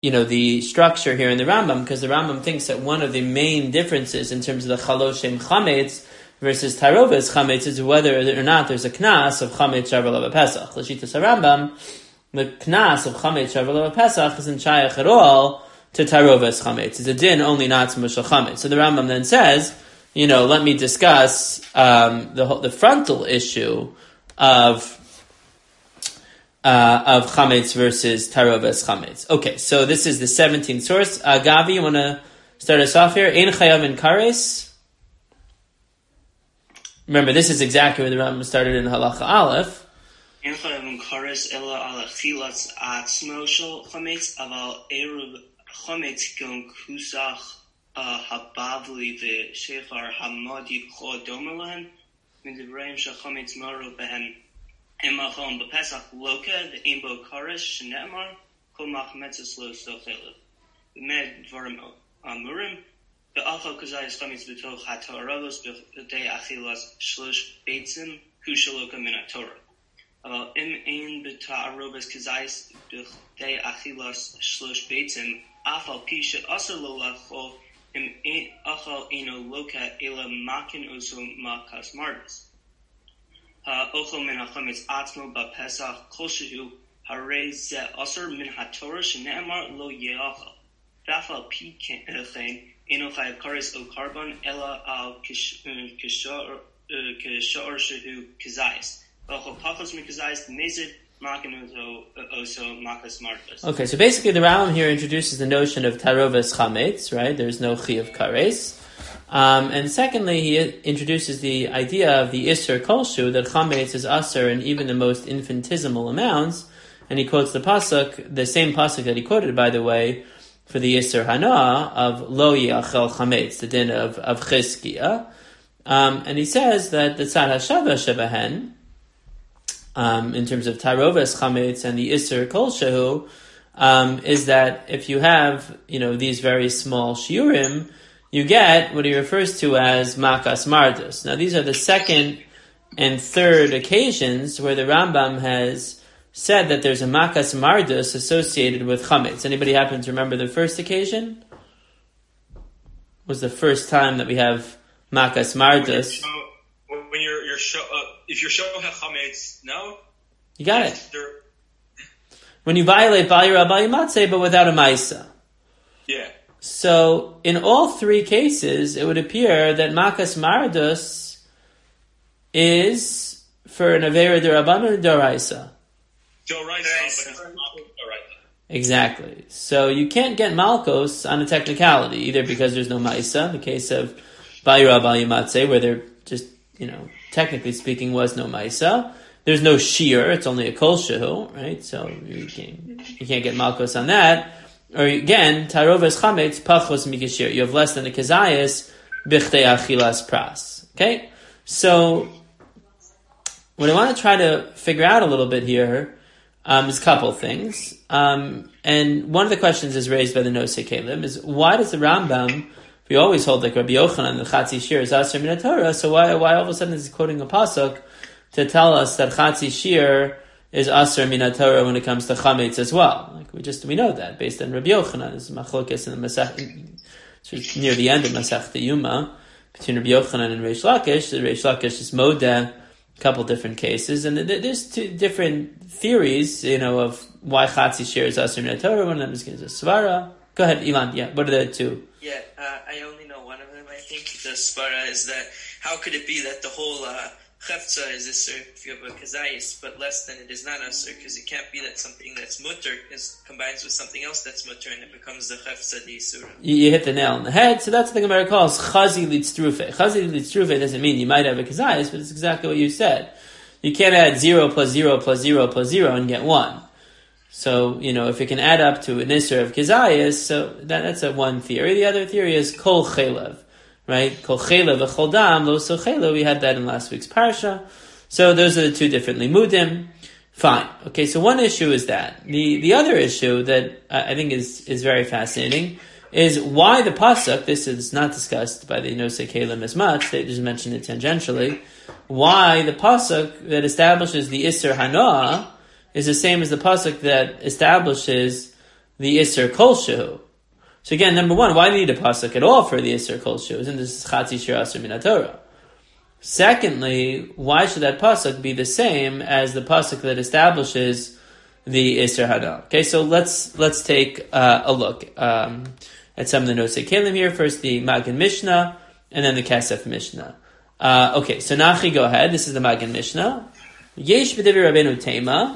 the structure here in the Rambam, because the Rambam thinks that one of the main differences in terms of the Chaloshem Chametz versus Taroves Chametz is whether or not there's a Knas of Chametz Shavuot Pesach. L'shitas HaRambam, the Knas of Chametz Shavuot Pesach isn't shayach at all to Taroves Chametz. It's a din only not to Mushal Chametz. So the Rambam then says, let me discuss the frontal issue of Chametz versus Taroves Chametz. Okay, so this is the 17th source. Gavi, you want to start us off here? Ein chayav in kares. Remember, this is exactly where the Rambam started in Halacha Aleph. Ein chayav in kares ela ala chilatz atzmo shel chametz aval eruv chametz gon kusach habavli ve'shefar hamadi chod domer lahen min devreim shel chametz maru behen. Emachon b'Pesach loka the imbo karish shneemar kol machmetzes lo sochelev. Med dvarim amurim be'achal kazayis chametz b'toch ha'toravos b'dei achilas shlosh beitzim kushaloka min ha'torah. Aval im ein b'ta'arobas kazayis b'dei achilas shlosh beitzim afal pisha asar lo lachol im achal eno loka ela makin oso makas mardas. Ochel min hachametz atzmo b'Pesach kol shehu harei ze aser min haTorah shene'emar lo ye'achal. V'afal pi chen eno chayav kares o karban ela al kishor shehu kazayis. V'achal pachos min kazayis mezid makin oso makas mardas. Okay, so basically the Rambam here introduces the notion of Taroves Chametz, right? There's no chi of kares. And secondly, he introduces the idea of the Isser Kolshu, that Chametz is Asr in even the most infinitesimal amounts, and he quotes the pasuk, the same pasuk that he quoted, by the way, for the Isser Hana of Lo Yachel Chametz, the din of Chizkiah. And he says that the Tzad HaShava Shebehen, in terms of Taroves Chametz and the Isser Kolshu, is that if you have, these very small shiurim, you get what he refers to as makas mardus. Now, these are the second and third occasions where the Rambam has said that there's a makas mardus associated with chametz. Anybody happen to remember the first occasion? Was the first time that we have makas mardus? When if you're showing chametz, no? You got it. When you violate Bal Yirah Bal Yimatzeh, but without a Maisa. Yeah. So, in all three cases, it would appear that Makas Mardus is for an Avera D'Rabbanan or D'Oraisa? D'Oraisa. Exactly. So, you can't get Malkos on a technicality, either because there's no Maisa, in the case of Bal Yirah Bal Yimatzeh, where there just, technically speaking, was no Maisa. There's no Shir, it's only a Kol Shehu, right? So, you can't get Malkos on that. Or again, Taroves Chametz Pachos Mikashir. You have less than the Kazayas Bichdei Achilas Pras. Okay? So, what I want to try to figure out a little bit here is a couple things. And one of the questions is raised by the Nosei Kelim is, why does the Rambam, we always hold like Rabbi Yochanan, the Chatzi Shir is Asher Min HaTorah, so why all of a sudden is he quoting a pasuk to tell us that Chatzi Shir is Asr Min HaTorah when it comes to Chametz as well? Like we know that based on Rabbi Yochanan. It's Machlokes in the Masech, near the end of Masech Yuma, between Rabbi Yochanan and Reish Lakish. The Reish Lakish is Modeh, a couple different cases, and there's two different theories, of why Chatzi Shir is Asr Min HaTorah. One of them is Svara. Go ahead, Ilan. Yeah, what are the two? Yeah, I only know one of them. I think the Svara is that how could it be that the whole Chefza is Isser if you have a Kazayis, but less than it is not Isser, because it can't be that something that's Mutter combines with something else that's Mutter, and it becomes the Chefza di Isura. You hit the nail on the head, so that's what the Gemara calls Chazi Litztrufe. Chazi Litztrufe doesn't mean you might have a Kazayis, but it's exactly what you said. You can't add 0 plus 0 plus 0 plus 0 and get 1. So, if it can add up to an Isser of Kazayis, so that's one theory. The other theory is Kol Chelev. Right? Kol chela v'chol dam, lo so chela. We had that in last week's parsha. So those are the two different limudim. Fine. Okay, so one issue is that. The other issue that I think is very fascinating is why the pasuk, this is not discussed by the Nosei Kelim as much, they just mention it tangentially, why the pasuk that establishes the Isser Hanoah is the same as the pasuk that establishes the Isser Kol Shehu. So again, number one, why do you need a pasuk at all for the Isser Kol Shehu? Isn't this Chatzi Shir Asur Min HaTorah? Secondly, why should that pasuk be the same as the pasuk that establishes the Isser Hana? Okay, so let's take a look at some of the notes that Kalim here. First, the Magen Mishnah, and then the Kesef Mishnah. Okay, so Nachi, go ahead. This is the Magen Mishnah. Yesh b'divrei Rabbeinu Tema.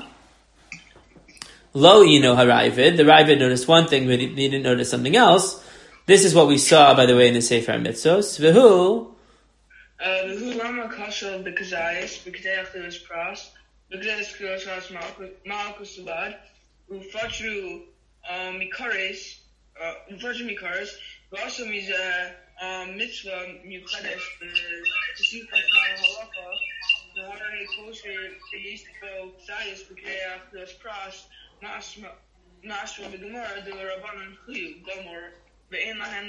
Lo ino haravid. The Ravid noticed one thing, but he didn't notice something else. This is what we saw, by the way, in the Sefer HaMitzvos. V'hu lama kasha b'kazayis b'kdei achilas pras b'kdei achilas ras malchus ubad u'fatru mikares v'aso mize mitzvah miuchadesh b'tzikas halacha v'harei kosher b'yisbo kazayis b'kdei achilas pras nashma b'gemara de rabbanan chuyu gomor ve'en lahen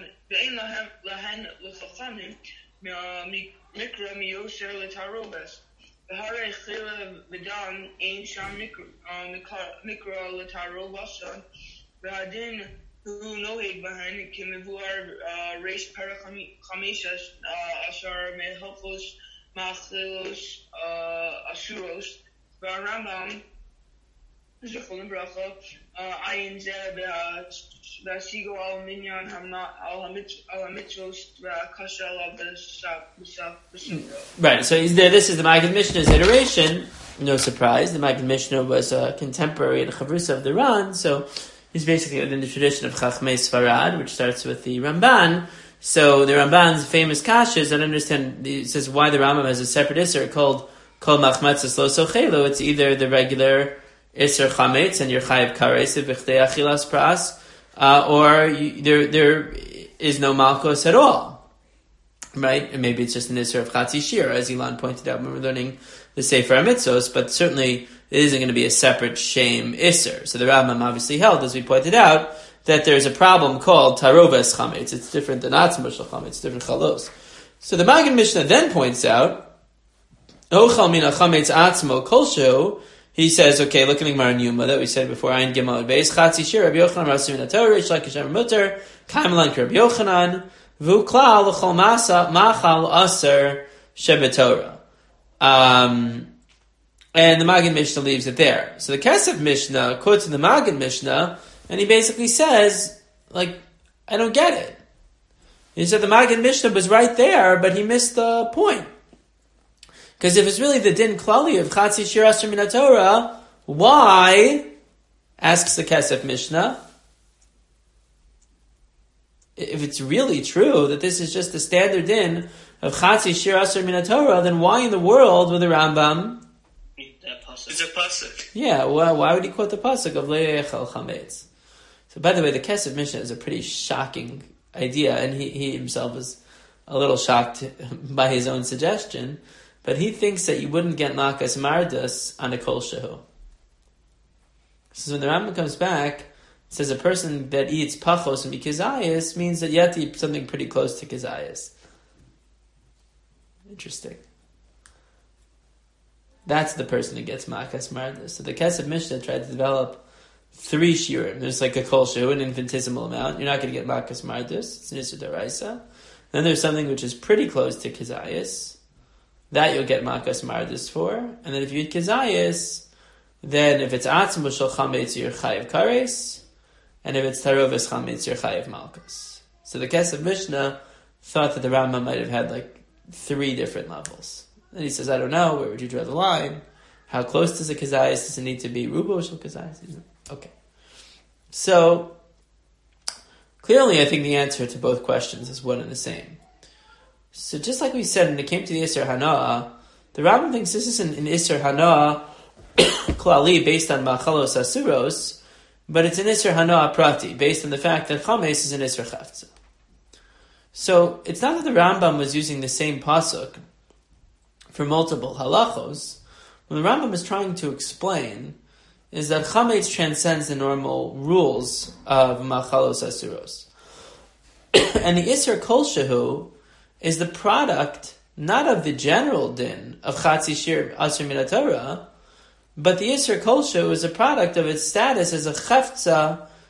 l'chachamim mikra miyoser l'tarobes. V'harei chila v'dan ein sham mikra l'tarobasan. V'hadin hu noheg bahen k'mevuar reish parachamisas ashar mehalchos machilos asuros. V'arambam Zechol and Bracha ayin zeh v'asigo al minyan al hamitzvos v'kasha al b'safra. Right, so he's there. This is the Magen Mishnah's iteration. No surprise, the Magen Mishnah was a contemporary and chavrusa of the Ran, so he's basically within the tradition of Chachmei Sfarad, which starts with the Ramban. So the Ramban's famous kashas, I don't understand, he says why the Rambam has a separate isser called Kol Machmatzas Lo Sochelu. It's either the regular Isser Chametz and your Chayiv Kares V'Chdei Achilas Pras, or there is no Malkos at all, right? And maybe it's just an Isser of Chatzi Shir, as Ilan pointed out when we're learning the Sefer HaMitzvos, but certainly it isn't going to be a separate shame Isser. So the Rambam obviously held, as we pointed out, that there's a problem called Taroves Chametz. It's different than Atzma Shel Chametz, it's different Chalos. So the Magen Mishnah then points out, Ochal Min HaChametz Atzmo Kolshu. He says, okay, look at the Gemara in Yuma that we said before, Ayin Gimel Beis, Chatzi Shir, Rabbi Yochanan, Rasu Min HaTorah, Reish Lakish Amar Mutter, Kaim Lan Rabbi Yochanan, V'u Klal L'chol Machal Aser Shebetorah. And the Magen Mishnah leaves it there. So the Kesef Mishnah quotes in the Magen Mishnah, and he basically says, like, I don't get it. He said the Magen Mishnah was right there, but he missed the point. Because if it's really the din klali of Chatzi Shir Asur Min HaTorah, why, asks the Kesef Mishnah, if it's really true that this is just the standard din of Chatzi Shir Asur Min HaTorah, then why in the world would the Rambam? It's a pasuk. Yeah, why would he quote the pasuk of Le'echel Chametz? So by the way, the Kesef Mishnah is a pretty shocking idea, and he himself is a little shocked by his own suggestion. But he thinks that you wouldn't get Makas Mardas on a Kol Shehu. So when the Rambam comes back, it says a person that eats Pachos and Kizayas means that you have to eat something pretty close to Kizayas. Interesting. That's the person who gets Makas Mardas. So the Kesef Mishnah tried to develop 3 shiurim. There's like a Kol Shehu, an infinitesimal amount. You're not going to get Makas Mardas. It's an Issur D'Oraisa. Then there's something which is pretty close to Kizayas. That you'll get Makas Mardis for. And then if you eat Kizayas, then if it's Atzma Shel Chametz, you're Chayiv Kares. And if it's Taroves Chametz, you're Chayiv Malkus. So the Kesef Mishnah thought that the Rambam might have had like 3 different levels. And he says, I don't know, where would you draw the line? How close does a Kizayas? Does it need to be Rubo Shel Kizayas? Okay. So, clearly I think the answer to both questions is one and the same. So just like we said when it came to the Isser Hana, the Rambam thinks this is an Isser Hana klali based on Machalos Asuros, but it's an Isser Hana prati based on the fact that Chametz is an Isser Chavtza. So it's not that the Rambam was using the same pasuk for multiple halachos. What the Rambam is trying to explain is that Chametz transcends the normal rules of Machalos Asuros. And the Isser Kol Shehu is the product not of the general din of Chatzi Shir Asur Min HaTorah, but the Isser Kol Shehu is a product of its status as a Chefza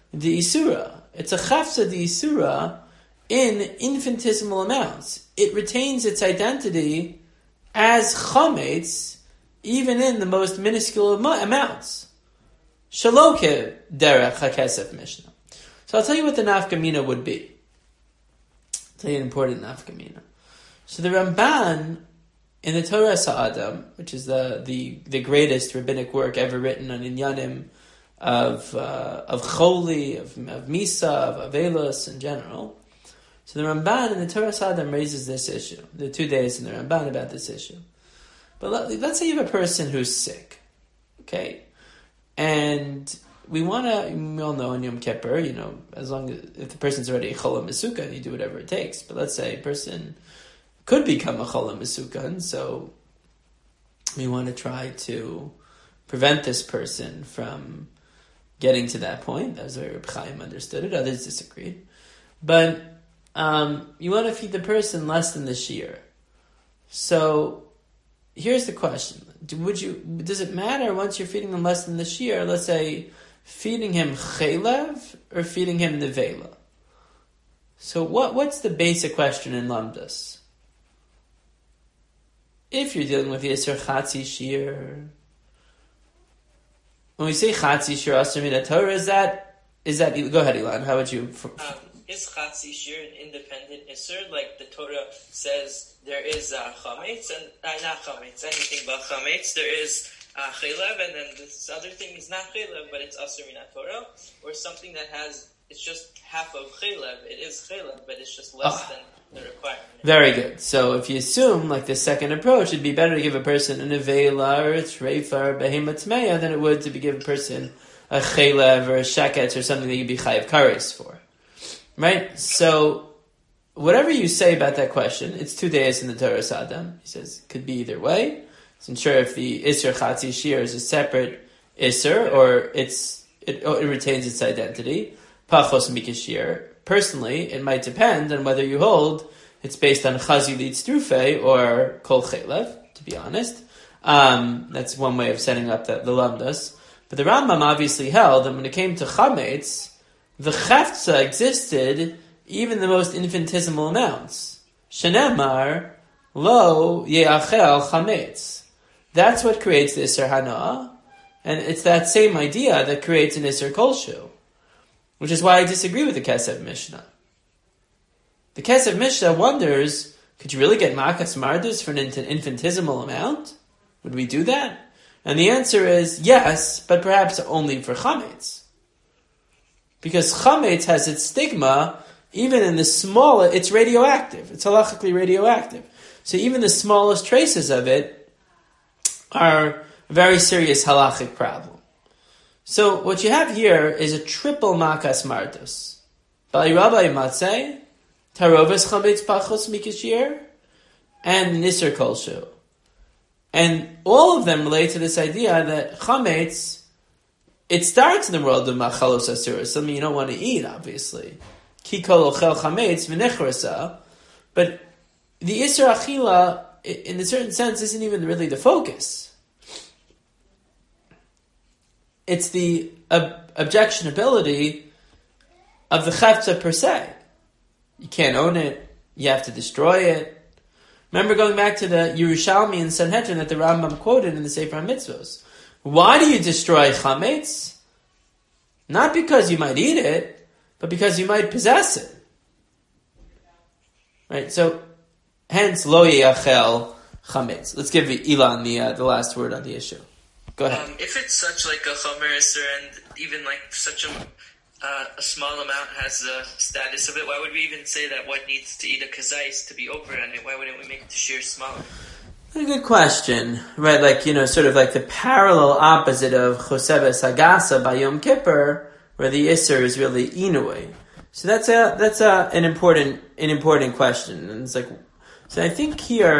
the Isura. It's a chafsa the Isura in infinitesimal amounts. It retains its identity as chametz, even in the most minuscule amounts. Shaloke derech hakesef mishnah. So I'll tell you what the nafkamina would be. I'll tell you an important nafkamina. So the Ramban in the Torah Sa'adam, which is the greatest rabbinic work ever written on inyanim of choli, of misa, of avelos in general. So the Ramban in the Torah Sa'adam raises this issue. There are 2 days in the Ramban about this issue. But let's say you have a person who's sick, okay, and we all know in Yom Kippur, as long as if the person's already a cholam mesukan, you do whatever it takes. But let's say a person could become a cholam mesukan, so we want to try to prevent this person from getting to that point. That was the way Reb Chaim understood it. Others disagreed. But you want to feed the person less than the shear. So here's the question: does it matter once you're feeding them less than the shear? Let's say feeding him chelev or feeding him nevela. So what's the basic question in Lamdas? If you're dealing with Yisr Chatzi Shir, when we say Chatzi Shir Asr Min HaTorah, is that go ahead, Ilan, how would you... Is Chatzi Shir an independent Isser? Like the Torah says there is Chametz, and not Chametz, anything but Chametz, there is Chelev, and then this other thing is not Chelev, but it's Asr Min HaTorah, or something that it's just half of Chelev, it is Chelev, but it's just less than the requirement. Very good. So if you assume, like the second approach, it'd be better to give a person an Nevela or a Treifa or Behemat Tmeya than it would to give a person a Chelev or a Sheket or something that you'd be Chayav Kares for. Right? So, whatever you say about that question, it's 2 days in the Torah Sadam. He says it could be either way. So I'm sure if the Isser Chatzi Shir is a separate Isser or it retains its identity, Pachos Mikashir. Personally, it might depend on whether you hold it's based on Chazi Litz Trufe or Kol Chelev, to be honest. That's one way of setting up the Lamdas. But the Rambam obviously held that when it came to Chametz, the Chaftza existed even the most infinitesimal amounts. Shenemar Lo Yeachel Chametz. That's what creates the Isser Hana, and it's that same idea that creates an Isser Kolshu. Which is why I disagree with the Kesef Mishnah. The Kesef Mishnah wonders, could you really get Makas Mardus for an infinitesimal amount? Would we do that? And the answer is yes, but perhaps only for Chametz. Because Chametz has its stigma, even in the smallest, it's radioactive. It's halachically radioactive. So even the smallest traces of it are a very serious halachic problem. So what you have here is a triple makas martus. Bali Rabbi Matzeh, Tarovas Chametz Pachos Mikashir, and Nisr Kolshu. And all of them relate to this idea that Chametz, it starts in the world of Machalos Asuras, something you don't want to eat, obviously. Ki kol ochel Chametz v'nechrasa. But the Isser Achila, in a certain sense, isn't even really the focus. It's the objectionability of the Chavtza per se. You can't own it. You have to destroy it. Remember going back to the Yerushalmi and Sanhedrin that the Rambam quoted in the Sefer HaMitzvos. Why do you destroy Chametz? Not because you might eat it, but because you might possess it. Right? So, hence, Lo Yeachel Chametz. Let's give Ilan the last word on the issue. Go ahead. If it's such like a chomer isser and even like such a small amount has the status of it, why would we even say that what needs to eat a kazais to be over on it? Why wouldn't we make the shear smaller? A good question. Right, like, sort of like the parallel opposite of Chosebes Hagasa by Yom Kippur, where the isser is really inui. So that's an important question. And it's like, so I think here,